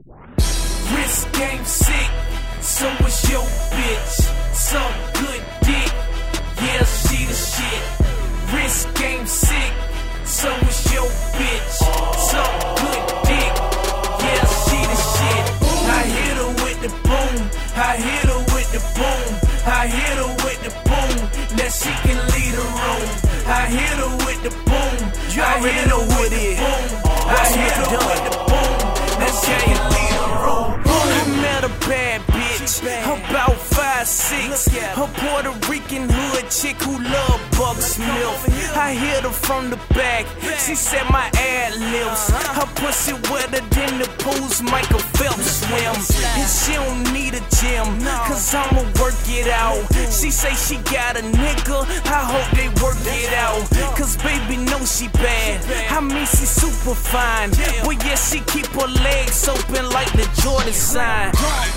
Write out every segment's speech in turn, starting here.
Wrist game sick, so is your bitch. Some good dick, yeah, she the shit. Wrist game sick, so is your bitch. Some good dick, yeah, she the shit. I hit her with the boom, I hit her with the boom, I hit her with the boom, now she can lead the room. I hit her with the boom, you already know who it is. I hit her with the boom, now she can lead the room. I met a bad bitch, about 5'6", a Puerto Rican hood chick who love Bucksmith. I hit her from the back, she said my ad libs. Her pussy wetter than the pools Michael Phelps swim. And she don't need a gym, cause I'ma work it out. She say she got a nigga, I hope they work it out. Cause baby know she bad, I mean she super fine. But yeah, she keep her legs open like the Jordan sign.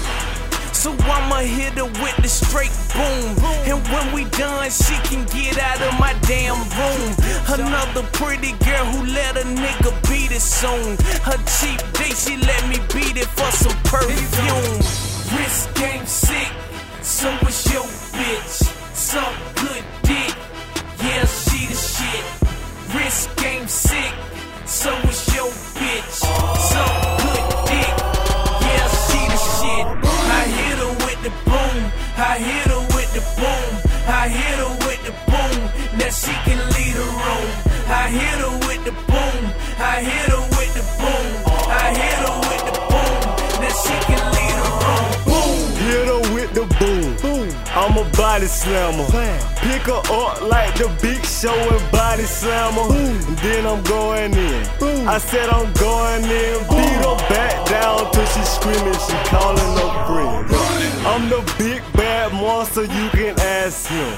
So I'ma hit her with the straight boom. And when we done, she can get out of my damn room. Another pretty girl who let a nigga beat it soon. Her cheap date, she let me beat it for some perfume. Wrist game sick, so is your bitch. Some good dick, yeah, she the shit. Wrist game sick, so is your bitch. Some good dick, yeah, she the shit. I hit her with the boom, I hit her with the boom, I hit her with the boom, now she can lead the room. I hit her with the boom, I hit her with the boom, I hit her with the boom, now she can lead the room. Boom, hit her with the boom, I'm a body slammer. Pick her up like the Big Show and body slammer. And then I'm going in. I said I'm going in. Beat her back down till she screaming, she calling her friend. I'm the big bad monster, you can ask him.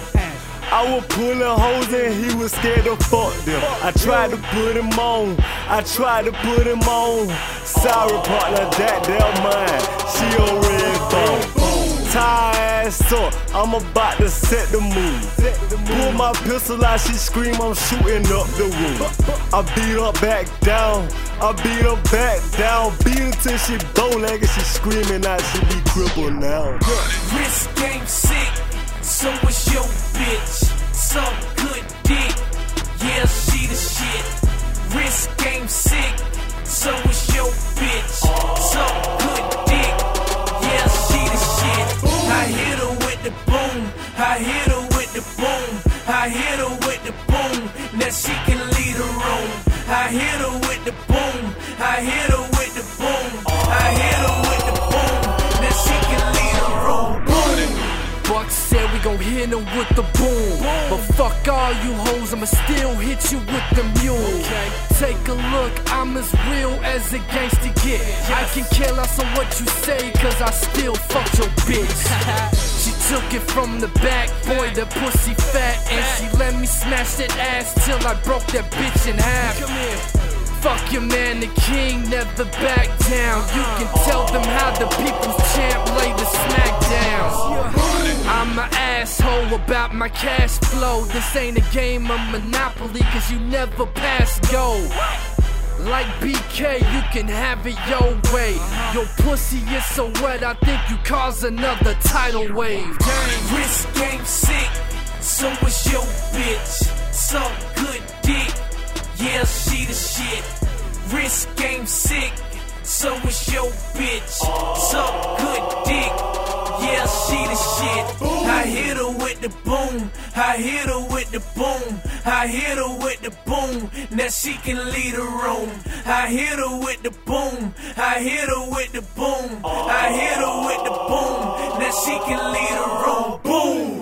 I was pulling hoes and he was scared to fuck them. I tried to put him on, I tried to put him on. Sorry partner, that mine, she a red bone. Tie ass up, I'm about to set the mood. Pull my pistol out, she scream, I'm shooting up the room. I beat her back down, I beat her back down. Beat her till she bow-legged, she screaming out, she be crippled now. Wrist game sick, so is your bitch. Some good dick, yeah, she the shit. Wrist game sick, so is your bitch. Some good dick, yeah, she the shit. I hit her with the boom, I hit her with the boom, I hit her with the boom, now she can lead the room. I hit her with the boom, I hit her with the boom, I hit her with the boom, now she can lead the room. Buck said we gon' hit him with the boom. But fuck all you hoes, I'ma still hit you with the mule. Take a look, I'm as real as a gangster get. I can care less on what you say, cause I still fuck your bitch. She took it from the back, boy, the pussy fat. And she let me smash that ass till I broke that bitch in half. Come here. Fuck your man, the king, never back down. You can tell them how the people's champ lay the smack down. I'm an asshole about my cash flow. This ain't a game of Monopoly, cause you never pass go. Like BK, you can have it your way. Your pussy is so wet, I think you cause another tidal wave. Dang. Wrist game sick, so is your bitch. Some good dick, yeah, she the shit. Wrist game sick, so is your bitch. Some good dick, yeah, she the shit. I hit her with the boom, I hit her with the boom, I hit her with the boom, now she can lead the room. I hit her with the boom, I hit her with the boom, I hit her with the boom, now she can lead the room. Boom.